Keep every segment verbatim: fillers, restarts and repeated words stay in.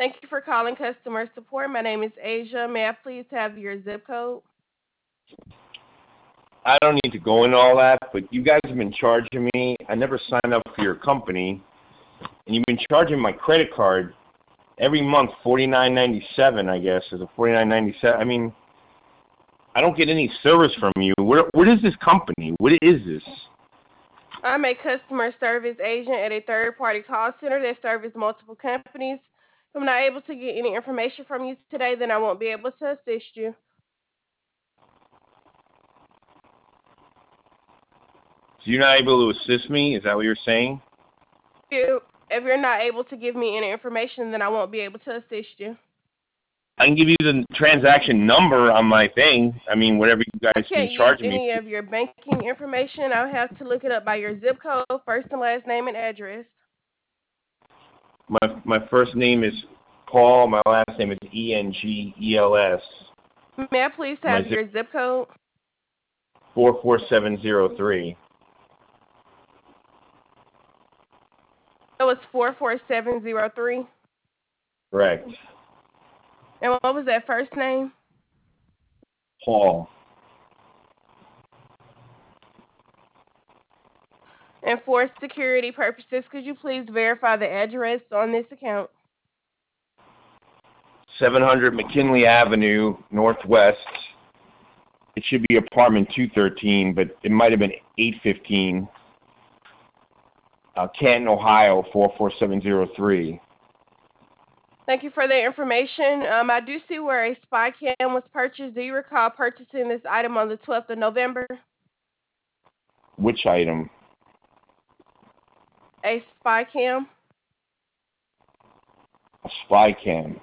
Thank you for calling customer support. My name is Asia. May I please have your zip code? I don't need to go into all that, but you guys have been charging me. I never signed up for your company, and you've been charging my credit card every month forty-nine ninety-seven. I guess is a forty-nine ninety-seven. I mean, I don't get any service from you. Where what is this company? What is this? I'm a customer service agent at a third party call center that serves multiple companies. If I'm not able to get any information from you today, then I won't be able to assist you. So you're not able to assist me? Is that what you're saying? If you- if you're not able to give me any information, then I won't be able to assist you. I can give you the transaction number on my thing. I mean, whatever you I guys been can't use charging me. any of your banking information. I'll have to look it up by your zip code, first and last name, and address. My my first name is Paul. My last name is E N G E L S. May I please My have zip your zip code? four four seven zero three. It was four four seven zero three. Correct. And what was that first name? Paul. And for security purposes, could you please verify the address on this account? seven hundred McKinley Avenue, Northwest. It should be apartment two thirteen, but it might have been eight fifteen. Uh, Canton, Ohio, four four seven zero three. Thank you for the information. Um, I do see where a spy cam was purchased. Do you recall purchasing this item on the twelfth of November? Which item? A spy cam? A spy cam.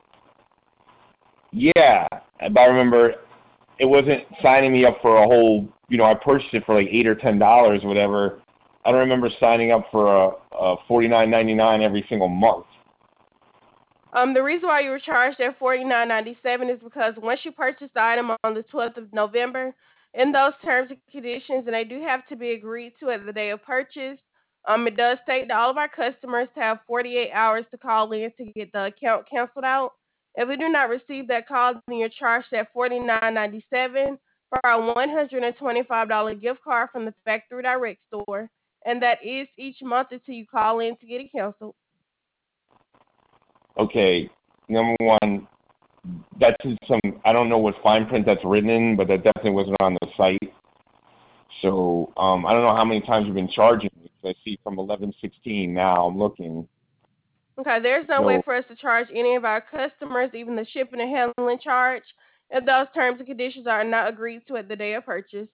Yeah, but I remember it wasn't signing me up for a whole, you know, I purchased it for like eight or ten dollars or whatever. I don't remember signing up for a, a forty-nine ninety-nine every single month. Um, the reason why you were charged at forty-nine ninety-seven is because once you purchase the item on the twelfth of November, in those terms and conditions, and they do have to be agreed to at the day of purchase, um, it does state that all of our customers have forty-eight hours to call in to get the account canceled out. If we do not receive that call, then you're charged at forty-nine ninety-seven for our one hundred twenty-five dollars gift card from the Factory Direct store, and that is each month until you call in to get it canceled. Okay, number one, that's in some, I don't know what fine print that's written in, but that definitely wasn't on the site. So um, I don't know how many times you've been charging me. I see from eleven sixteen now. I'm looking. Okay, there's no way No, for us to charge any of our customers, even the shipping and handling charge, if those terms and conditions are not agreed to at the day of purchase.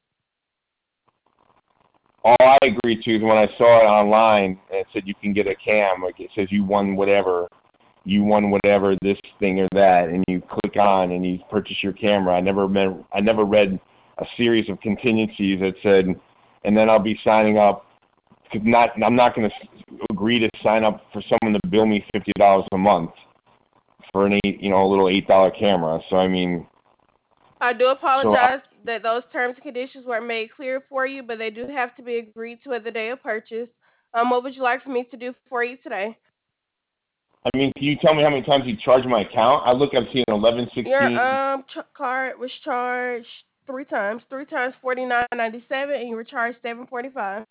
all I agreed to is when I saw it online and it said you can get a cam, like it says you won whatever, you won whatever this thing or that, and you click on and you purchase your camera. I never met, I never read a series of contingencies that said, and then I'll be signing up. Cause not, I'm not going to agree to sign up for someone to bill me fifty dollars a month for an eight, you know, a little eight dollar camera. So I mean, I do so I, apologize that those terms and conditions weren't made clear for you, but they do have to be agreed to at the day of purchase. Um, what would you like for me to do for you today? I mean, can you tell me how many times you charge my account? I look, I'm seeing eleven Your sixteen. um ch- card was charged three times, three times forty nine ninety seven, and you were charged seven forty five.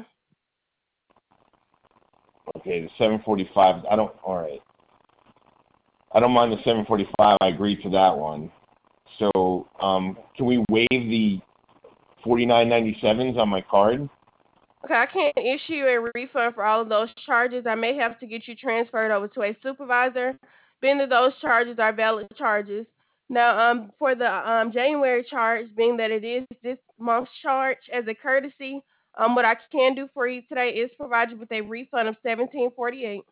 Okay, the seven forty-five. I don't. All right. I don't mind the seven forty-five. I agree to that one. So, um, can we waive the forty-nine ninety-sevens on my card? Okay, I can't issue a refund for all of those charges. I may have to get you transferred over to a supervisor, being that those charges are valid charges. Now, um, for the um, January charge, being that it is this month's charge as a courtesy, um, what I can do for you today is provide you with a refund of seventeen forty-eight.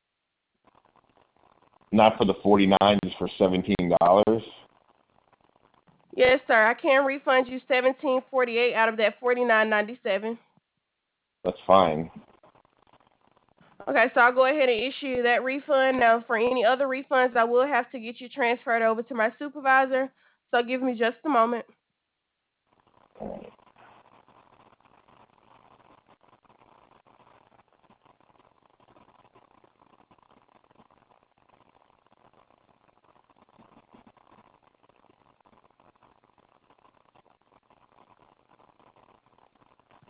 Not for the forty-nine, just for seventeen dollars. Yes, sir. I can refund you seventeen forty-eight out of that forty-nine ninety-seven. That's fine. Okay, so I'll go ahead and issue that refund. Now, for any other refunds, I will have to get you transferred over to my supervisor. So give me just a moment.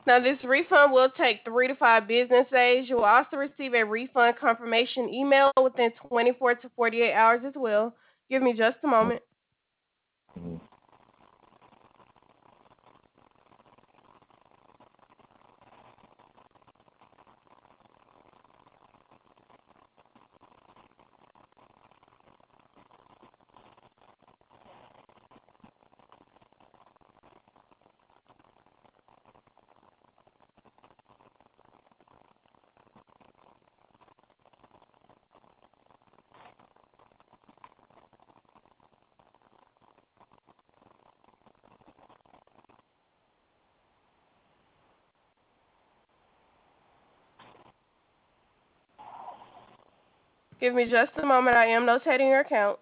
Now, this refund will take three to five business days. You will also receive a refund confirmation email within twenty-four to forty-eight hours as well. Give me just a moment. Mhm. Give me just a moment. I am notating your account.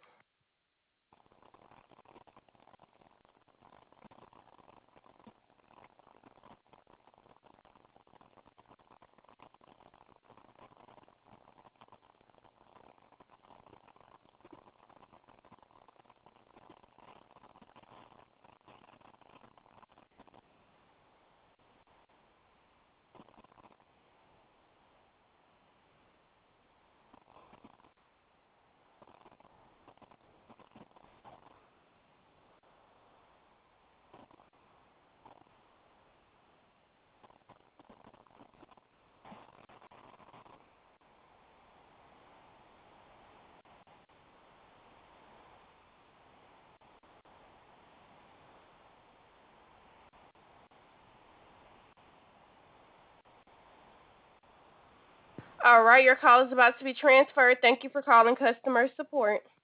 All right, your call is about to be transferred. Thank you for calling customer support.